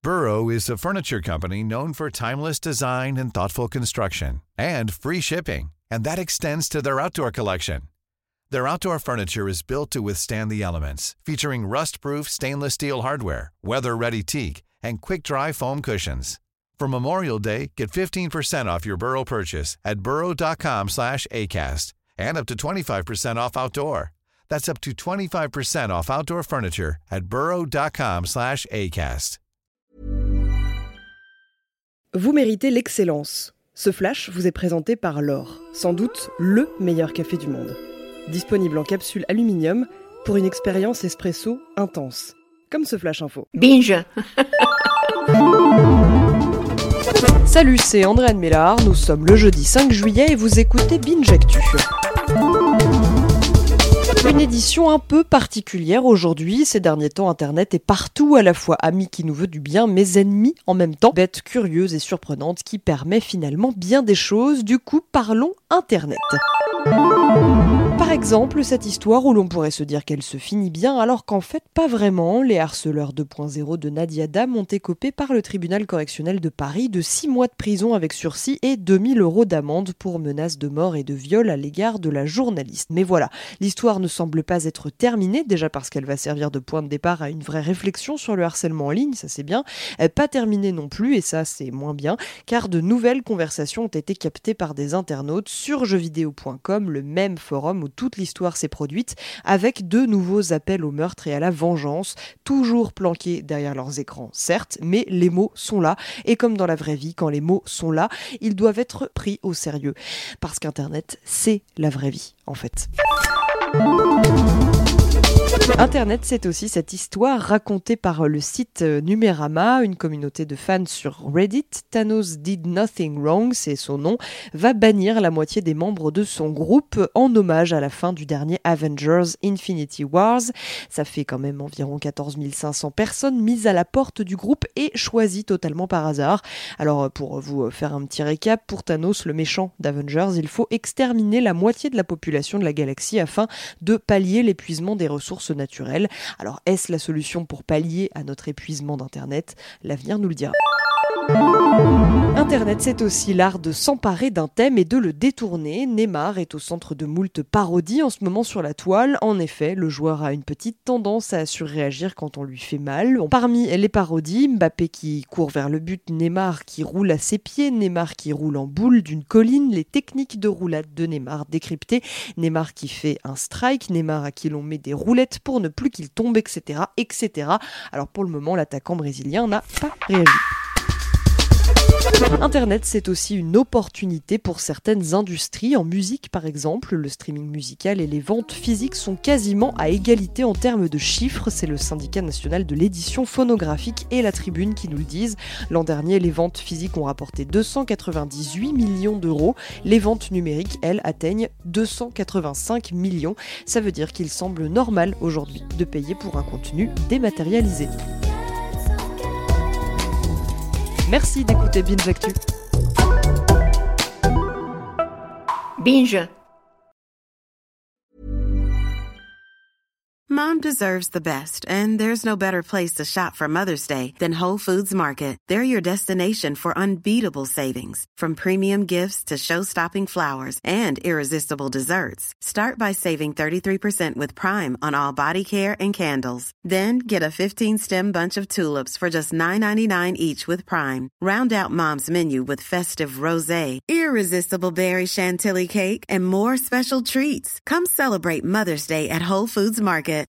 Burrow is a furniture company known for timeless design and thoughtful construction, and free shipping, and that extends to their outdoor collection. Their outdoor furniture is built to withstand the elements, featuring rust-proof stainless steel hardware, weather-ready teak, and quick-dry foam cushions. For Memorial Day, get 15% off your Burrow purchase at burrow.com/acast, and up to 25% off outdoor. That's up to 25% off outdoor furniture at burrow.com/acast. Vous méritez l'excellence. Ce flash vous est présenté par l'Or, sans doute le meilleur café du monde. Disponible en capsule aluminium pour une expérience espresso intense. Comme ce flash info. Binge. Salut, c'est Andréane Mélard, nous sommes le jeudi 5 juillet et vous écoutez Binge Actu. Une édition un peu particulière aujourd'hui. Ces derniers temps, Internet est partout, à la fois ami qui nous veut du bien, mais ennemi en même temps. Bête curieuse et surprenante qui permet finalement bien des choses. Du coup, parlons Internet. Par exemple, cette histoire où l'on pourrait se dire qu'elle se finit bien, alors qu'en fait, pas vraiment. Les harceleurs 2.0 de Nadia Dam ont écopé par le tribunal correctionnel de Paris de 6 mois de prison avec sursis et 2000 € d'amende pour menaces de mort et de viol à l'égard de la journaliste. Mais voilà, l'histoire ne semble pas être terminée, déjà parce qu'elle va servir de point de départ à une vraie réflexion sur le harcèlement en ligne, ça c'est bien. Pas terminée non plus, et ça c'est moins bien, car de nouvelles conversations ont été captées par des internautes sur jeuxvideo.com, le même forum où toute l'histoire s'est produite, avec de nouveaux appels au meurtre et à la vengeance, toujours planqués derrière leurs écrans, certes, mais les mots sont là, et comme dans la vraie vie, quand les mots sont là, ils doivent être pris au sérieux, parce qu'Internet, c'est la vraie vie, en fait. Internet, c'est aussi cette histoire racontée par le site Numérama, une communauté de fans sur Reddit. Thanos Did Nothing Wrong, c'est son nom, va bannir la moitié des membres de son groupe en hommage à la fin du dernier Avengers Infinity Wars. Ça fait quand même environ 14 500 personnes mises à la porte du groupe et choisies totalement par hasard. Alors pour vous faire un petit récap, pour Thanos, le méchant d'Avengers, il faut exterminer la moitié de la population de la galaxie afin de pallier l'épuisement des ressources naturelles. Alors, est-ce la solution pour pallier à notre épuisement d'Internet ? L'avenir nous le dira. Internet, c'est aussi l'art de s'emparer d'un thème et de le détourner. Neymar est au centre de moult parodies en ce moment sur la toile. En effet, le joueur a une petite tendance à surréagir quand on lui fait mal. Parmi les parodies, Mbappé qui court vers le but, Neymar qui roule à ses pieds, Neymar qui roule en boule d'une colline, les techniques de roulade de Neymar décryptées, Neymar qui fait un strike, Neymar à qui l'on met des roulettes pour ne plus qu'il tombe, etc., etc. Alors pour le moment, l'attaquant brésilien n'a pas réagi. Internet, c'est aussi une opportunité pour certaines industries. En musique, par exemple, le streaming musical et les ventes physiques sont quasiment à égalité en termes de chiffres. C'est le syndicat national de l'édition phonographique et la Tribune qui nous le disent. L'an dernier, les ventes physiques ont rapporté 298 millions d'euros. Les ventes numériques, elles, atteignent 285 millions. Ça veut dire qu'il semble normal aujourd'hui de payer pour un contenu dématérialisé. Merci d'écouter Binge Actu. Binge. Mom deserves the best, and there's no better place to shop for Mother's Day than Whole Foods Market. They're your destination for unbeatable savings, from premium gifts to show-stopping flowers and irresistible desserts. Start by saving 33% with Prime on all body care and candles. Then get a 15-stem bunch of tulips for just $9.99 each with Prime. Round out Mom's menu with festive rosé, irresistible berry chantilly cake, and more special treats. Come celebrate Mother's Day at Whole Foods Market.